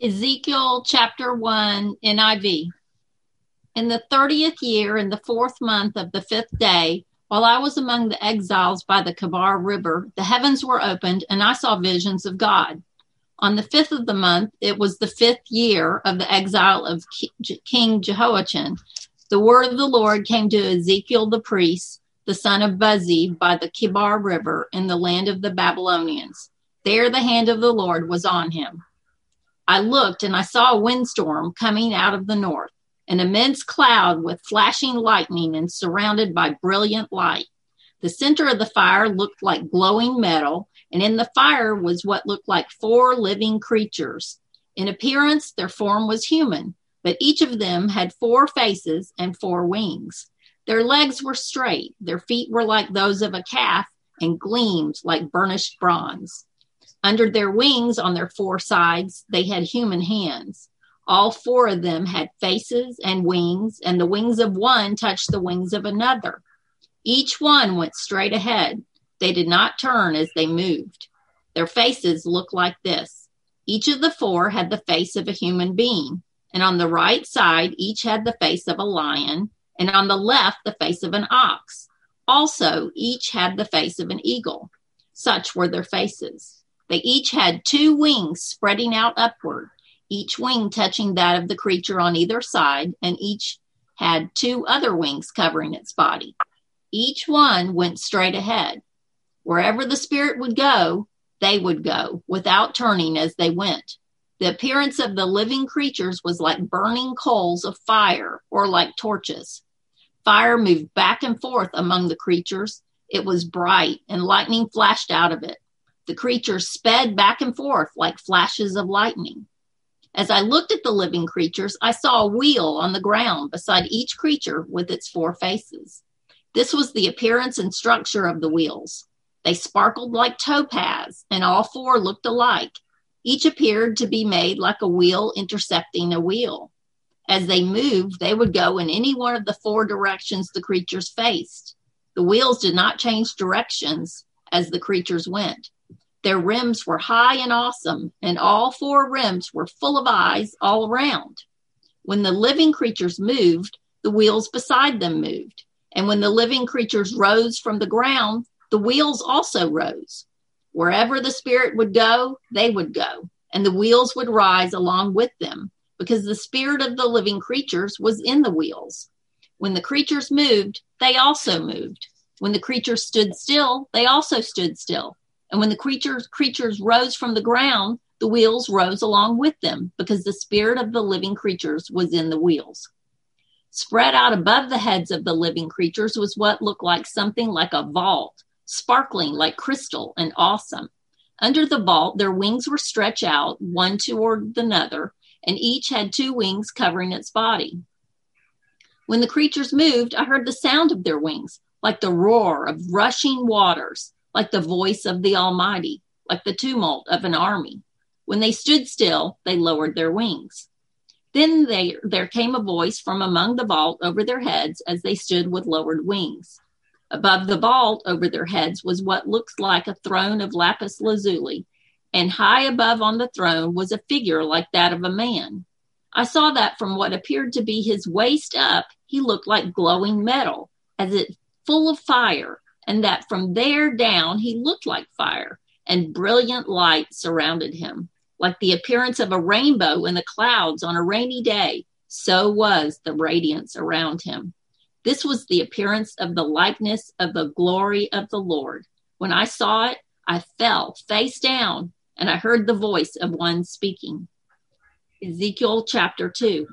Ezekiel chapter 1, NIV. In the 30th year, in the 4th month of the 5th day, while I was among the exiles by the Kebar River, the heavens were opened, and I saw visions of God. On the 5th of the month, it was the 5th year of the exile of King Jehoiachin. The word of the Lord came to Ezekiel the priest, the son of Buzi, by the Kebar River in the land of the Babylonians. There the hand of the Lord was on him. I looked, and I saw a windstorm coming out of the north, an immense cloud with flashing lightning and surrounded by brilliant light. The center of the fire looked like glowing metal, and in the fire was what looked like 4 living creatures. In appearance, their form was human, but each of them had 4 faces and 4 wings. Their legs were straight, their feet were like those of a calf, and gleamed like burnished bronze. Under their wings, on their 4 sides, they had human hands. All 4 of them had faces and the wings of one touched the wings of another. Each one went straight ahead. They did not turn as they moved. Their faces looked like this. Each of the 4 had the face of a human being, and on the right side, each had the face of a lion, and on the left, the face of an ox. Also, each had the face of an eagle. Such were their faces. They each had 2 wings spreading out upward, each wing touching that of the creature on either side, and each had 2 other wings covering its body. Each one went straight ahead. Wherever the spirit would go, they would go, without turning as they went. The appearance of the living creatures was like burning coals of fire, or like torches. Fire moved back and forth among the creatures. It was bright, and lightning flashed out of it. The creatures sped back and forth like flashes of lightning. As I looked at the living creatures, I saw a wheel on the ground beside each creature with its 4 faces. This was the appearance and structure of the wheels. They sparkled like topaz, and all 4 looked alike. Each appeared to be made like a wheel intersecting a wheel. As they moved, they would go in any one of the 4 directions the creatures faced. The wheels did not change directions as the creatures went. Their rims were high and awesome, and all 4 rims were full of eyes all around. When the living creatures moved, the wheels beside them moved. And when the living creatures rose from the ground, the wheels also rose. Wherever the spirit would go, they would go, and the wheels would rise along with them, because the spirit of the living creatures was in the wheels. When the creatures moved, they also moved. When the creatures stood still, they also stood still. And when the creatures rose from the ground, the wheels rose along with them, because the spirit of the living creatures was in the wheels. Spread out above the heads of the living creatures was what looked like something like a vault, sparkling like crystal and awesome. Under the vault, their wings were stretched out, one toward another, and each had 2 wings covering its body. When the creatures moved, I heard the sound of their wings, like the roar of rushing waters, like the voice of the Almighty, like the tumult of an army. When they stood still, they lowered their wings. Then there came a voice from among the vault over their heads as they stood with lowered wings. Above the vault over their heads was what looked like a throne of lapis lazuli, and high above on the throne was a figure like that of a man. I saw that from what appeared to be his waist up, he looked like glowing metal, as if full of fire, and that from there down he looked like fire, and brilliant light surrounded him. Like the appearance of a rainbow in the clouds on a rainy day, so was the radiance around him. This was the appearance of the likeness of the glory of the Lord. When I saw it, I fell face down, and I heard the voice of one speaking. Ezekiel chapter 2.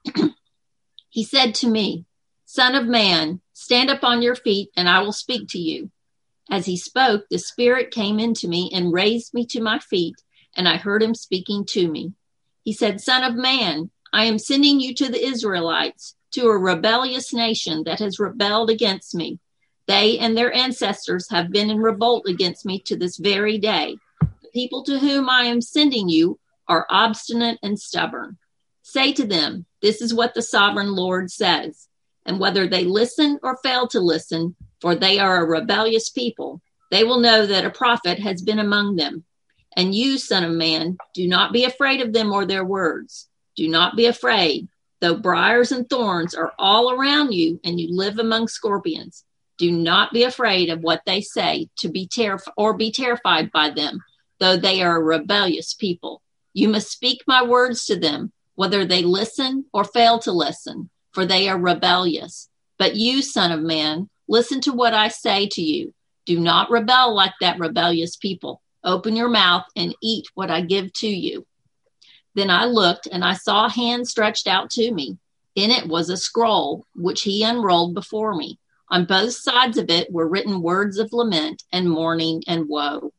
He said to me, "Son of man, stand up on your feet, and I will speak to you." As he spoke, the Spirit came into me and raised me to my feet, and I heard him speaking to me. He said, "Son of man, I am sending you to the Israelites, to a rebellious nation that has rebelled against me. They and their ancestors have been in revolt against me to this very day. The people to whom I am sending you are obstinate and stubborn. Say to them, this is what the sovereign Lord says. And whether they listen or fail to listen, for they are a rebellious people, they will know that a prophet has been among them. And you, son of man, do not be afraid of them or their words. Do not be afraid, though briars and thorns are all around you and you live among scorpions. Do not be afraid of what they say be terrified by them, though they are a rebellious people. You must speak my words to them, whether they listen or fail to listen, for they are rebellious. But you, son of man, listen to what I say to you. Do not rebel like that rebellious people. Open your mouth and eat what I give to you. Then I looked, and I saw a hand stretched out to me. In it was a scroll, which he unrolled before me. On both sides of it were written words of lament and mourning and woe.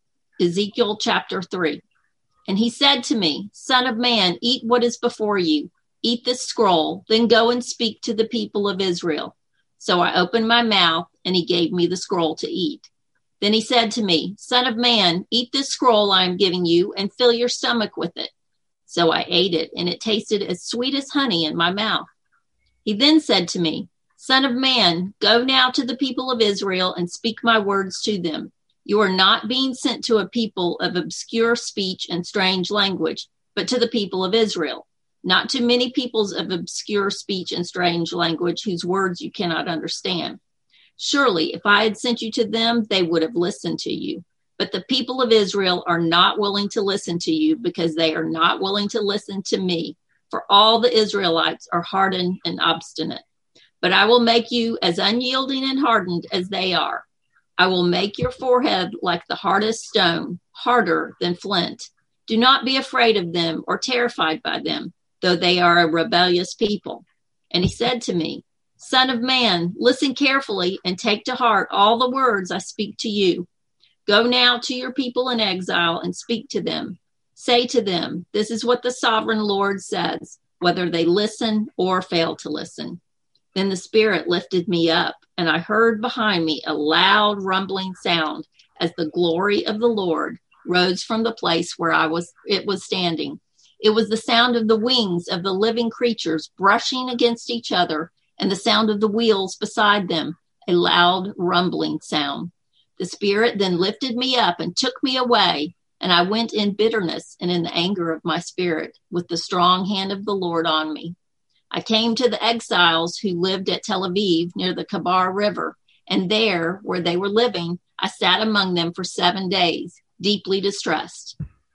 Ezekiel chapter 3. And he said to me, Son of man, eat what is before you. Eat this scroll, then go and speak to the people of Israel. So I opened my mouth, and he gave me the scroll to eat. Then he said to me, Son of man, eat this scroll I am giving you, and fill your stomach with it. So I ate it, and it tasted as sweet as honey in my mouth. He then said to me, Son of man, go now to the people of Israel and speak my words to them. You are not being sent to a people of obscure speech and strange language, but to the people of Israel, not to many peoples of obscure speech and strange language whose words you cannot understand. Surely, if I had sent you to them, they would have listened to you. But the people of Israel are not willing to listen to you because they are not willing to listen to me, for all the Israelites are hardened and obstinate. But I will make you as unyielding and hardened as they are. I will make your forehead like the hardest stone, harder than flint. Do not be afraid of them or terrified by them, though they are a rebellious people. And he said to me, Son of man, listen carefully and take to heart all the words I speak to you. Go now to your people in exile and speak to them. Say to them, this is what the sovereign Lord says, whether they listen or fail to listen. Then the Spirit lifted me up, and I heard behind me a loud rumbling sound as the glory of the Lord rose from the place where it was standing. It was the sound of the wings of the living creatures brushing against each other, and the sound of the wheels beside them, a loud rumbling sound. The Spirit then lifted me up and took me away, and I went in bitterness and in the anger of my spirit, with the strong hand of the Lord on me. I came to the exiles who lived at Tel Aviv near the Kabar River, and there, where they were living, I sat among them for 7 days, deeply distressed.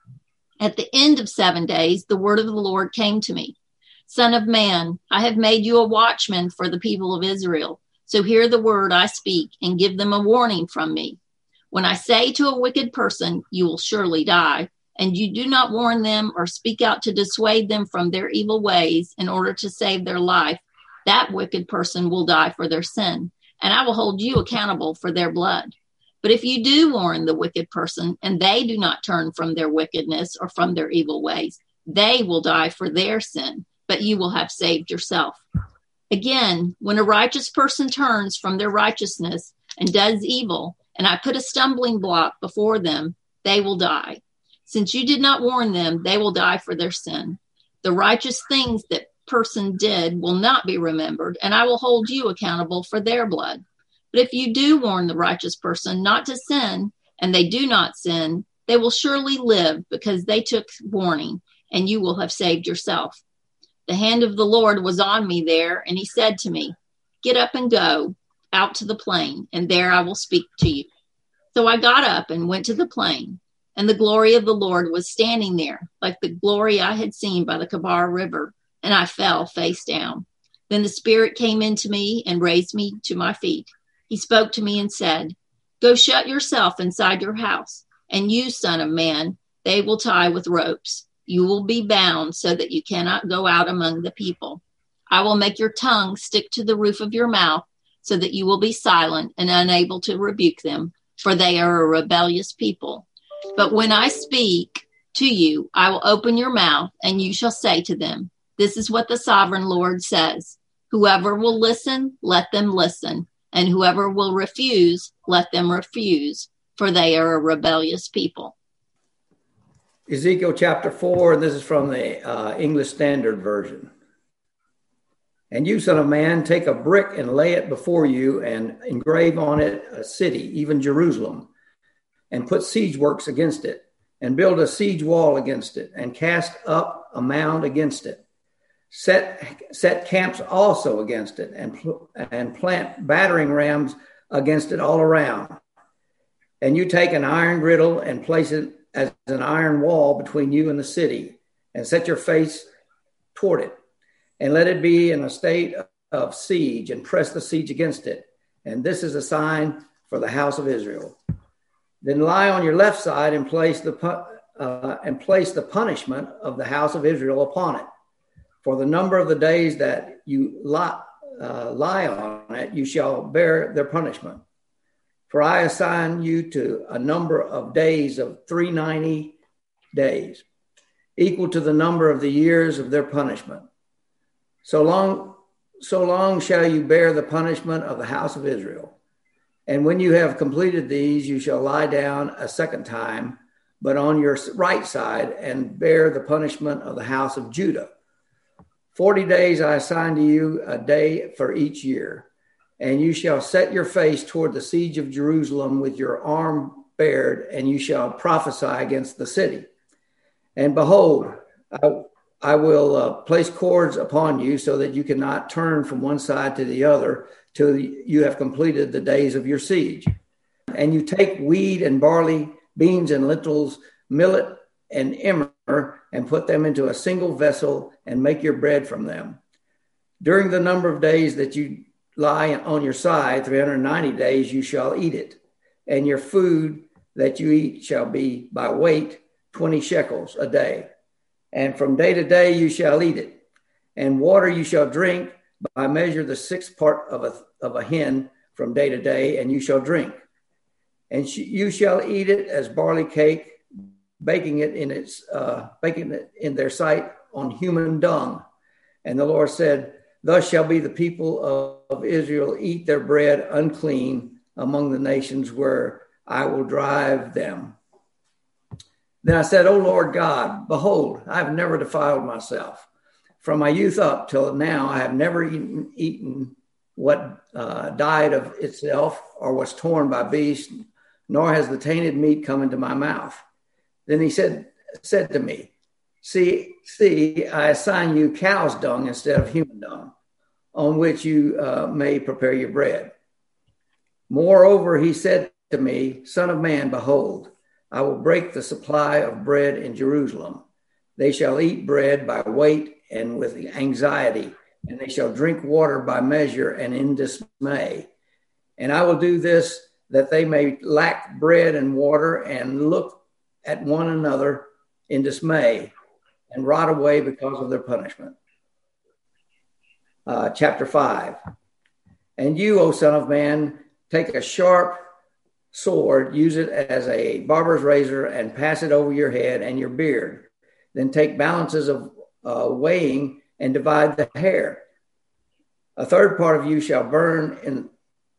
At the end of 7 days, the word of the Lord came to me. Son of man, I have made you a watchman for the people of Israel. So hear the word I speak and give them a warning from me. When I say to a wicked person, you will surely die, and you do not warn them or speak out to dissuade them from their evil ways in order to save their life, that wicked person will die for their sin, and I will hold you accountable for their blood. But if you do warn the wicked person and they do not turn from their wickedness or from their evil ways, they will die for their sin, but you will have saved yourself. Again, when a righteous person turns from their righteousness and does evil, and I put a stumbling block before them, they will die. Since you did not warn them, they will die for their sin. The righteous things that person did will not be remembered, and I will hold you accountable for their blood. But if you do warn the righteous person not to sin, and they do not sin, they will surely live because they took warning, and you will have saved yourself. The hand of the Lord was on me there, and he said to me, get up and go out to the plain, and there I will speak to you. So I got up and went to the plain, and the glory of the Lord was standing there, like the glory I had seen by the Kabar River, and I fell face down. Then the Spirit came into me and raised me to my feet. He spoke to me and said, go shut yourself inside your house, and you, son of man, they will tie with ropes. You will be bound so that you cannot go out among the people. I will make your tongue stick to the roof of your mouth so that you will be silent and unable to rebuke them, for they are a rebellious people. But when I speak to you, I will open your mouth and you shall say to them, this is what the sovereign Lord says. Whoever will listen, let them listen. And whoever will refuse, let them refuse, for they are a rebellious people. Ezekiel chapter 4, and this is from the English Standard Version. And you, son of man, take a brick and lay it before you and engrave on it a city, even Jerusalem, and put siege works against it. and build a siege wall against it, and cast up a mound against it. Set camps also against it, and plant battering rams against it all around. And you take an iron griddle and place it as an iron wall between you and the city, and set your face toward it, and let it be in a state of siege, and press the siege against it. And this is a sign for the house of Israel. Then lie on your left side and place the punishment of the house of Israel upon it. For the number of the days that you lie on it, you shall bear their punishment. For I assign you to a number of days of 390 days, equal to the number of the years of their punishment. So long shall you bear the punishment of the house of Israel. And when you have completed these, you shall lie down a second time, but on your right side, and bear the punishment of the house of Judah. 40 days I assign to you, a day for each year. And you shall set your face toward the siege of Jerusalem with your arm bared, and you shall prophesy against the city. And behold, I will place cords upon you so that you cannot turn from one side to the other till you have completed the days of your siege. And you take wheat and barley, beans and lentils, millet and emmer, and put them into a single vessel, and make your bread from them. During the number of days that you lie on your side, 390 days, you shall eat it. And your food that you eat shall be by weight, 20 shekels a day. And from day to day you shall eat it. And water you shall drink by measure the sixth part of a hin from day to day, and you shall drink. And you shall eat it as barley cake, baking it in their sight on human dung. And the Lord said, thus shall be the people of Israel eat their bread unclean among the nations where I will drive them. Then I said, O Lord God, behold, I have never defiled myself. From my youth up till now, I have never eaten what died of itself or was torn by beasts, nor has the tainted meat come into my mouth. Then he said to me, See, I assign you cow's dung instead of human dung, on which you may prepare your bread. Moreover, he said to me, Son of man, behold, I will break the supply of bread in Jerusalem. They shall eat bread by weight and with anxiety, and they shall drink water by measure and in dismay. And I will do this that they may lack bread and water, and look at one another in dismay, and rot away because of their punishment. Chapter 5. And you, O son of man, take a sharp sword, use it as a barber's razor, and pass it over your head and your beard. Then take balances of weighing and divide the hair. A third part you shall burn in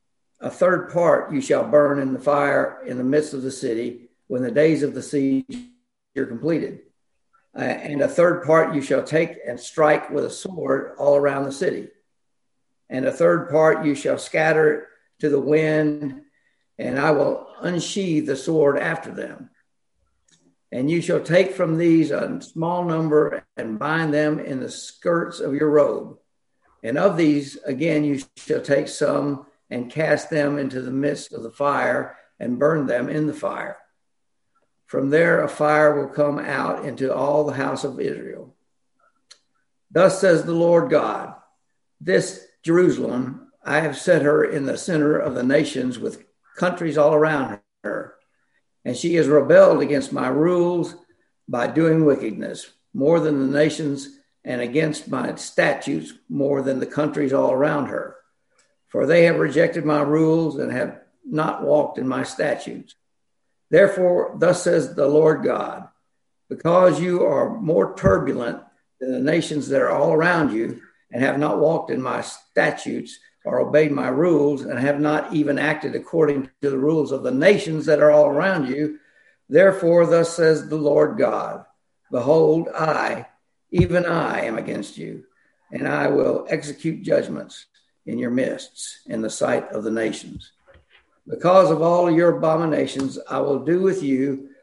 the fire in the midst of the city when the days of the siege are completed. And a third part you shall take and strike with a sword all around the city. And a third part you shall scatter to the wind, and I will unsheathe the sword after them. And you shall take from these a small number and bind them in the skirts of your robe. And of these, again, you shall take some and cast them into the midst of the fire and burn them in the fire. From there, a fire will come out into all the house of Israel. Thus says the Lord God, this Jerusalem, I have set her in the center of the nations with countries all around her. And she has rebelled against my rules by doing wickedness more than the nations, and against my statutes more than the countries all around her. For they have rejected my rules and have not walked in my statutes. Therefore, thus says the Lord God, because you are more turbulent than the nations that are all around you, and have not walked in my statutes or obeyed my rules, and have not even acted according to the rules of the nations that are all around you, therefore, thus says the Lord God, behold, even I am against you, and I will execute judgments in your midst in the sight of the nations. Because of all your abominations, I will do with you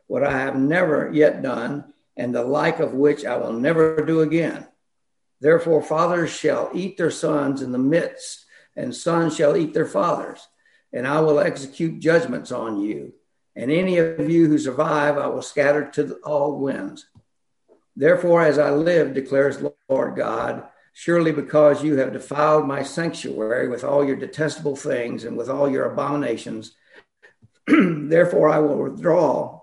what I have never yet done, and the like of which I will never do again. Therefore, fathers shall eat their sons in the midst, and sons shall eat their fathers, and I will execute judgments on you. And any of you who survive, I will scatter to all winds. Therefore, as I live, declares the Lord God, surely because you have defiled my sanctuary with all your detestable things and with all your abominations, therefore I will withdraw.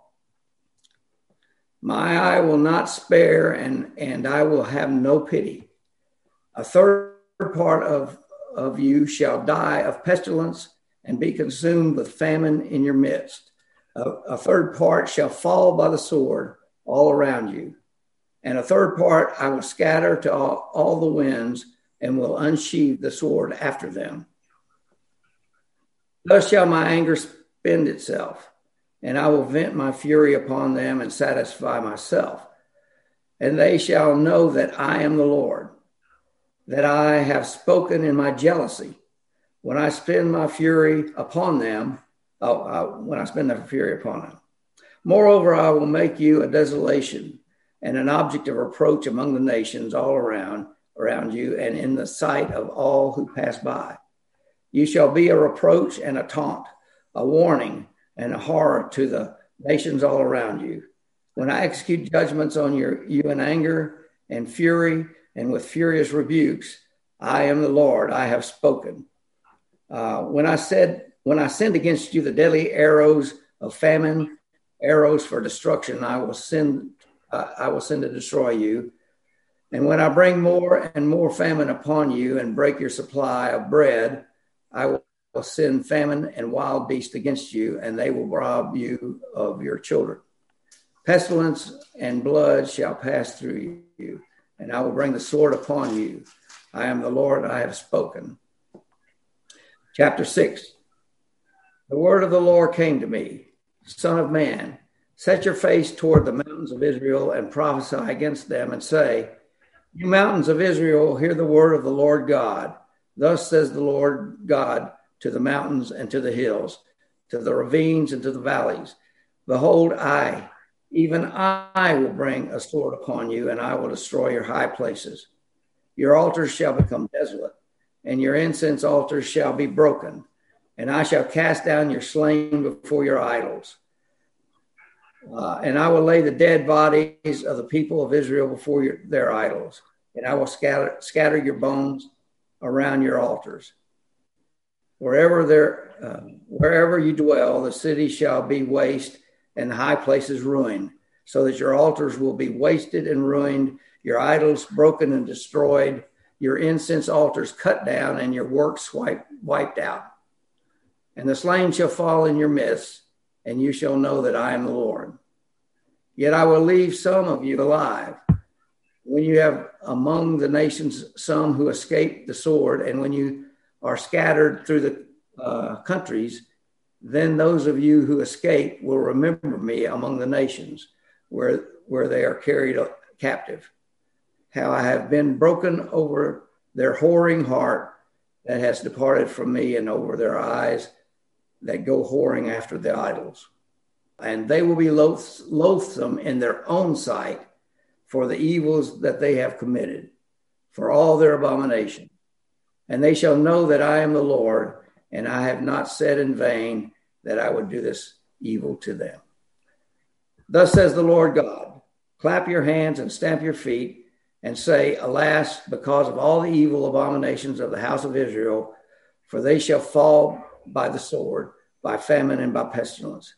My eye will not spare, and I will have no pity. A third part of you shall die of pestilence and be consumed with famine in your midst. A third part shall fall by the sword all around you. And a third part I will scatter to all the winds and will unsheathe the sword after them. Thus shall my anger spend itself, and I will vent my fury upon them and satisfy myself. And they shall know that I am the Lord, that I have spoken in my jealousy. When I spend my fury upon them, Moreover, I will make you a desolation and an object of reproach among the nations all around you and in the sight of all who pass by. You shall be a reproach and a taunt, a warning and a horror to the nations all around you. When I execute judgments on you in anger and fury and with furious rebukes, I am the Lord, I have spoken. When I send against you the deadly arrows of famine, arrows for destruction, I will send to destroy you. And when I bring more and more famine upon you and break your supply of bread, I will send famine and wild beasts against you, and they will rob you of your children. Pestilence and blood shall pass through you, and I will bring the sword upon you. I am the Lord, I have spoken. Chapter 6. The word of the Lord came to me, Son of man, set your face toward the mountains of Israel and prophesy against them and say, you mountains of Israel, hear the word of the Lord God. Thus says the Lord God to the mountains and to the hills, to the ravines and to the valleys. Behold, even I will bring a sword upon you, and I will destroy your high places. Your altars shall become desolate, and your incense altars shall be broken, and I shall cast down your slain before your idols. And I will lay the dead bodies of the people of Israel before their idols, and I will scatter your bones around your altars. Wherever you dwell, the city shall be waste and the high places ruined, so that your altars will be wasted and ruined, your idols broken and destroyed, your incense altars cut down, and your works wiped out. And the slain shall fall in your midst, and you shall know that I am the Lord. Yet I will leave some of you alive. When you have among the nations some who escape the sword, and when you are scattered through the countries, then those of you who escape will remember me among the nations where they are carried captive. How I have been broken over their whoring heart that has departed from me, and over their eyes that go whoring after the idols. And they will be loathsome in their own sight for the evils that they have committed, for all their abomination. And they shall know that I am the Lord, and I have not said in vain that I would do this evil to them. Thus says the Lord God, clap your hands and stamp your feet and say, alas, because of all the evil abominations of the house of Israel, for they shall fall by the sword, by famine, and by pestilence.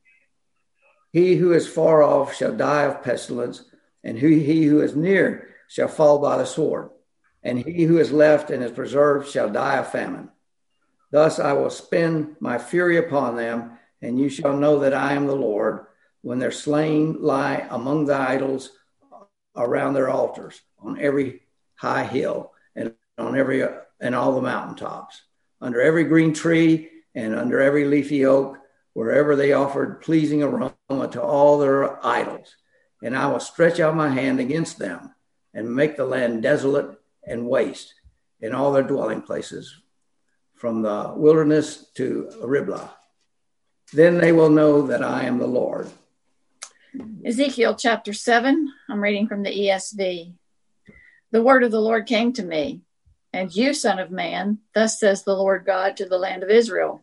He who is far off shall die of pestilence, and he who is near shall fall by the sword, and he who is left and is preserved shall die of famine. Thus I will spend my fury upon them, and you shall know that I am the Lord, when their slain lie among the idols around their altars, on every high hill, and on all the mountaintops, under every green tree, and under every leafy oak, wherever they offered pleasing aroma to all their idols. And I will stretch out my hand against them and make the land desolate and waste in all their dwelling places, from the wilderness to Riblah. Then they will know that I am the Lord. Ezekiel chapter 7, I'm reading from the ESV. The word of the Lord came to me, and you, son of man, thus says the Lord God to the land of Israel.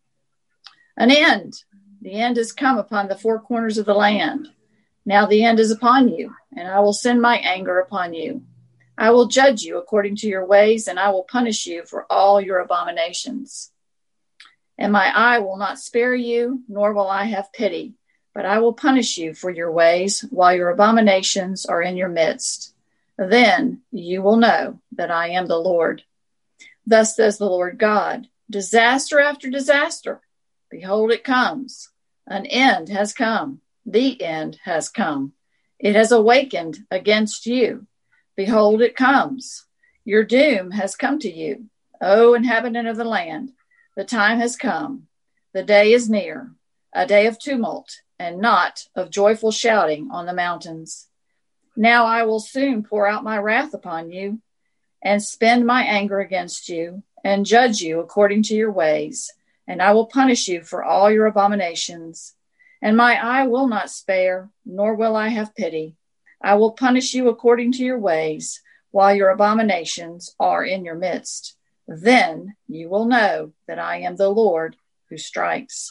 An end. The end has come upon the four corners of the land. Now the end is upon you, and I will send my anger upon you. I will judge you according to your ways, and I will punish you for all your abominations. And my eye will not spare you, nor will I have pity, but I will punish you for your ways while your abominations are in your midst. Then you will know that I am the Lord. Thus says the Lord God, disaster after disaster. Behold, it comes. An end has come. The end has come. It has awakened against you. Behold, it comes. Your doom has come to you, O inhabitant of the land. The time has come. The day is near, a day of tumult and not of joyful shouting on the mountains. Now I will soon pour out my wrath upon you and spend my anger against you and judge you according to your ways. And I will punish you for all your abominations. And my eye will not spare, nor will I have pity. I will punish you according to your ways, while your abominations are in your midst. Then you will know that I am the Lord who strikes.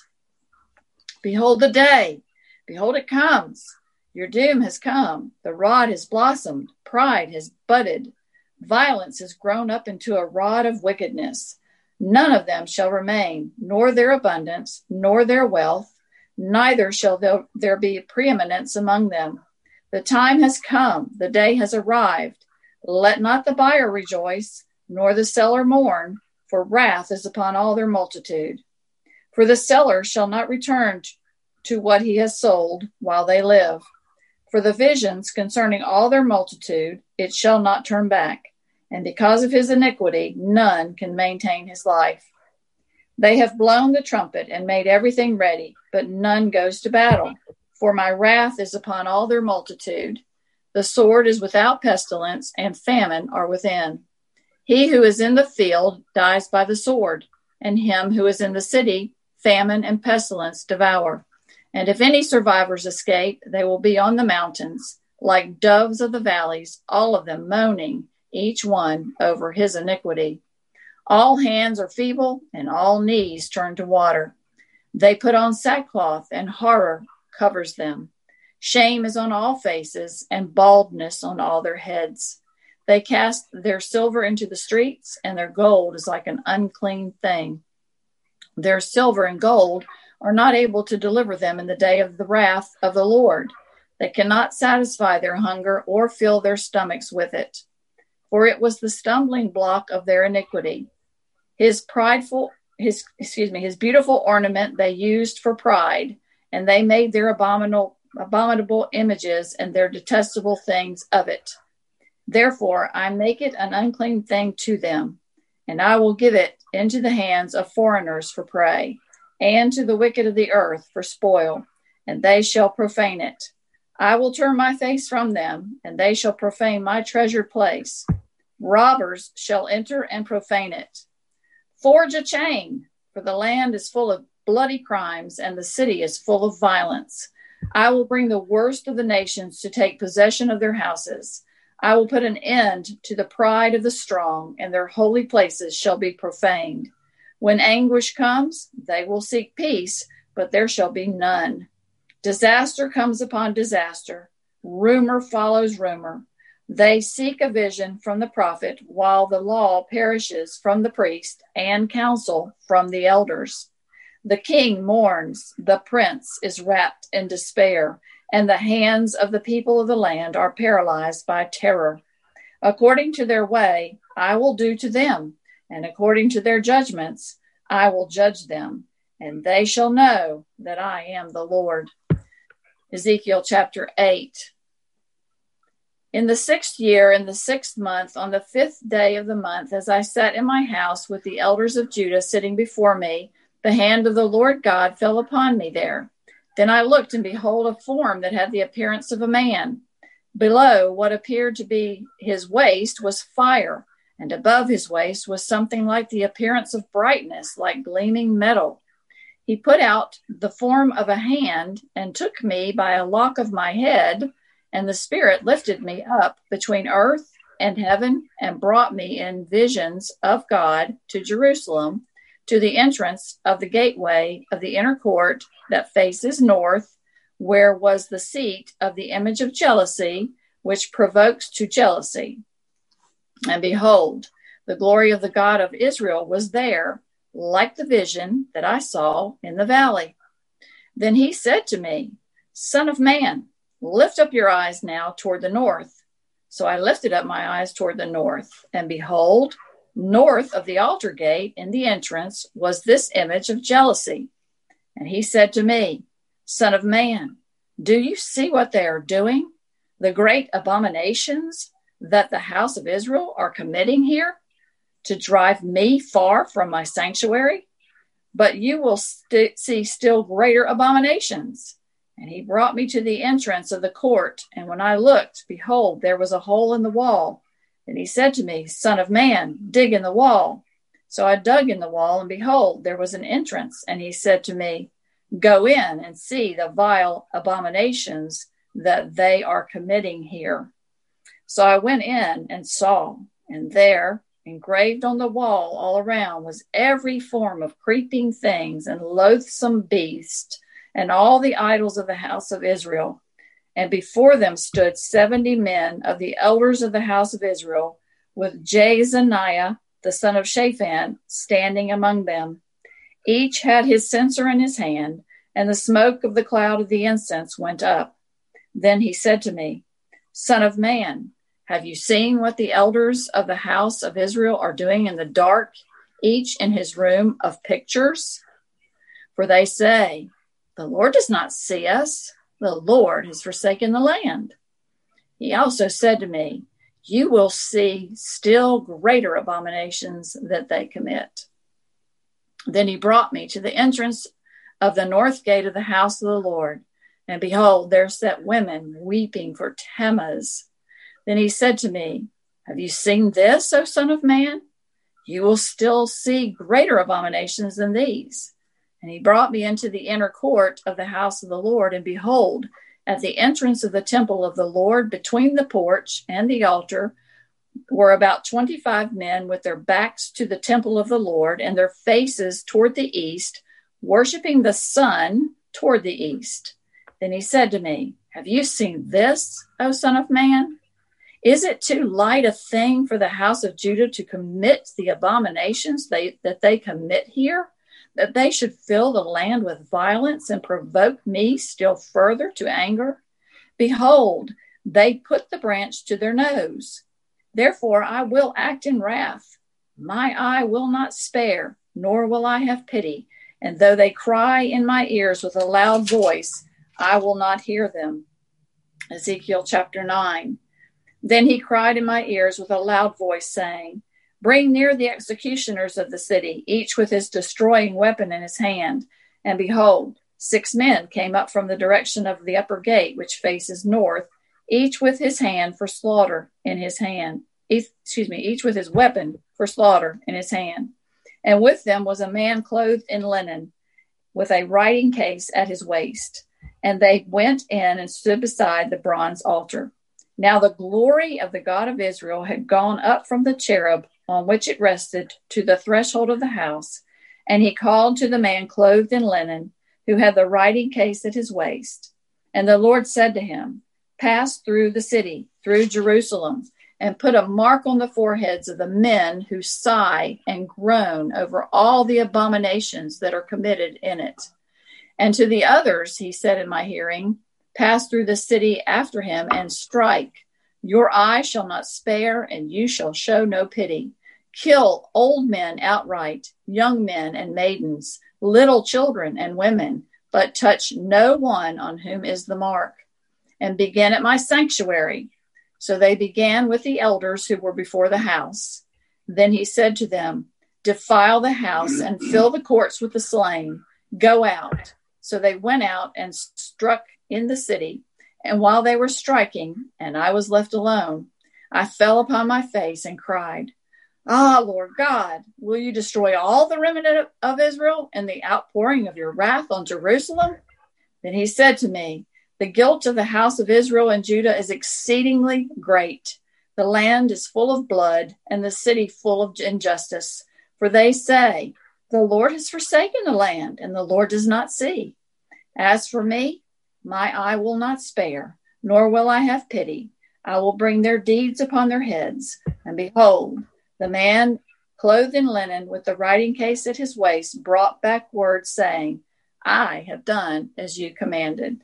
Behold the day. Behold, it comes. Your doom has come. The rod has blossomed. Pride has budded. Violence has grown up into a rod of wickedness. None of them shall remain, nor their abundance, nor their wealth, neither shall there be preeminence among them. The time has come, the day has arrived. Let not the buyer rejoice, nor the seller mourn, for wrath is upon all their multitude. For the seller shall not return to what he has sold while they live. For the visions concerning all their multitude, it shall not turn back. And because of his iniquity, none can maintain his life. They have blown the trumpet and made everything ready, but none goes to battle. For my wrath is upon all their multitude. The sword is without pestilence, and famine are within. He who is in the field dies by the sword, and him who is in the city, famine and pestilence devour. And if any survivors escape, they will be on the mountains, like doves of the valleys, all of them moaning, each one over his iniquity. All hands are feeble, and all knees turn to water. They put on sackcloth, and horror covers them. Shame is on all faces, and baldness on all their heads. They cast their silver into the streets, and their gold is like an unclean thing. Their silver and gold are not able to deliver them in the day of the wrath of the Lord. They cannot satisfy their hunger or fill their stomachs with it. For it was the stumbling block of their iniquity. His beautiful ornament they used for pride, and they made their abominable images and their detestable things of it. Therefore I make it an unclean thing to them, and I will give it into the hands of foreigners for prey, and to the wicked of the earth for spoil, and they shall profane it. I will turn my face from them, and they shall profane my treasured place. Robbers shall enter and profane it. Forge a chain, for the land is full of bloody crimes, and the city is full of violence. I will bring the worst of the nations to take possession of their houses. I will put an end to the pride of the strong, and their holy places shall be profaned. When anguish comes, they will seek peace, but there shall be none. Disaster comes upon disaster. Rumor follows rumor. They seek a vision from the prophet, while the law perishes from the priest, and counsel from the elders. The king mourns, the prince is wrapped in despair, and the hands of the people of the land are paralyzed by terror. According to their way, I will do to them, and according to their judgments, I will judge them, and they shall know that I am the Lord. Ezekiel chapter 8. In the 6th year, in the 6th month, on the 5th day of the month, as I sat in my house with the elders of Judah sitting before me, the hand of the Lord God fell upon me there. Then I looked, and behold, a form that had the appearance of a man. Below what appeared to be his waist was fire, and above his waist was something like the appearance of brightness, like gleaming metal. he put out the form of a hand and took me by a lock of my head, and the Spirit lifted me up between earth and heaven and brought me in visions of God to Jerusalem, to the entrance of the gateway of the inner court that faces north, where was the seat of the image of jealousy, which provokes to jealousy. And behold, the glory of the God of Israel was there, like the vision that I saw in the valley. Then he said to me, Son of man, lift up your eyes now toward the north. So I lifted up my eyes toward the north, and behold, north of the altar gate in the entrance was this image of jealousy. And he said to me, Son of man, do you see what they are doing? The great abominations that the house of Israel are committing here to drive me far from my sanctuary? But you will see still greater abominations. And he brought me to the entrance of the court. And when I looked, behold, there was a hole in the wall. And he said to me, Son of man, dig in the wall. So I dug in the wall, and behold, there was an entrance. And he said to me, Go in and see the vile abominations that they are committing here. So I went in and saw, and there, engraved on the wall all around, was every form of creeping things and loathsome beast, and all the idols of the house of Israel. And before them stood 70 men of the elders of the house of Israel, with Jaazaniah, the son of Shaphan, standing among them. Each had his censer in his hand, and the smoke of the cloud of the incense went up. Then he said to me, Son of man, have you seen what the elders of the house of Israel are doing in the dark, each in his room of pictures? For they say, The Lord does not see us. The Lord has forsaken the land. He also said to me, You will see still greater abominations that they commit. Then he brought me to the entrance of the north gate of the house of the Lord. And behold, there sat women weeping for Tammuz. Then he said to me, Have you seen this, O son of man? You will still see greater abominations than these. And he brought me into the inner court of the house of the Lord. And behold, at the entrance of the temple of the Lord, between the porch and the altar, were about 25 men with their backs to the temple of the Lord and their faces toward the east, worshiping the sun toward the east. Then he said to me, Have you seen this, O son of man? Is it too light a thing for the house of Judah to commit the abominations that they commit here, that they should fill the land with violence and provoke me still further to anger? Behold, they put the branch to their nose. Therefore I will act in wrath. My eye will not spare, nor will I have pity. And though they cry in my ears with a loud voice, I will not hear them. Ezekiel chapter 9. Then he cried in my ears with a loud voice, saying, Bring near the executioners of the city, each with his destroying weapon in his hand. And behold, 6 men came up from the direction of the upper gate, which faces north, each with his hand for slaughter in his hand. Each with his weapon for slaughter in his hand. And with them was a man clothed in linen, with a writing case at his waist. And they went in and stood beside the bronze altar. Now the glory of the God of Israel had gone up from the cherub on which it rested to the threshold of the house. And he called to the man clothed in linen, who had the writing case at his waist. And the Lord said to him, Pass through the city, through Jerusalem, and put a mark on the foreheads of the men who sigh and groan over all the abominations that are committed in it. And to the others, he said in my hearing, Pass through the city after him and strike. Your eye shall not spare, and you shall show no pity. Kill old men outright, young men and maidens, little children and women, but touch no one on whom is the mark. And begin at my sanctuary. So they began with the elders who were before the house. Then he said to them, Defile the house and fill the courts with the slain. Go out. So they went out and struck in the city. And while they were striking, and I was left alone, I fell upon my face and cried, Ah, Lord God, will you destroy all the remnant of Israel and the outpouring of your wrath on Jerusalem? Then he said to me, the guilt of the house of Israel and Judah is exceedingly great. The land is full of blood and the city full of injustice. For they say, the Lord has forsaken the land and the Lord does not see. As for me, my eye will not spare, nor will I have pity. I will bring their deeds upon their heads. And behold, the man clothed in linen with the writing case at his waist brought back word saying, I have done as you commanded.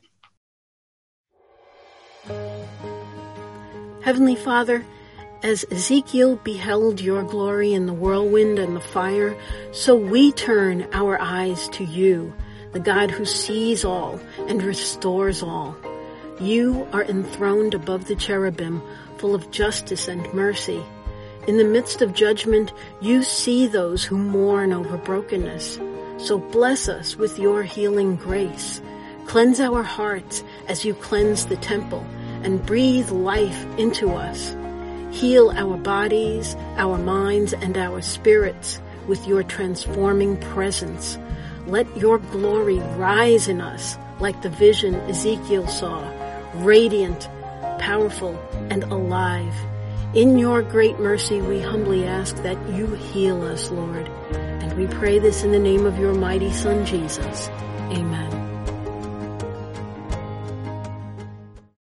Heavenly Father, as Ezekiel beheld your glory in the whirlwind and the fire, so we turn our eyes to you, the God who sees all and restores all. You are enthroned above the cherubim, full of justice and mercy. In the midst of judgment, you see those who mourn over brokenness. So bless us with your healing grace. Cleanse our hearts as you cleanse the temple, and breathe life into us. Heal our bodies, our minds, and our spirits with your transforming presence. Let your glory rise in us like the vision Ezekiel saw, radiant, powerful, and alive. In your great mercy, we humbly ask that you heal us, Lord. And we pray this in the name of your mighty Son, Jesus. Amen.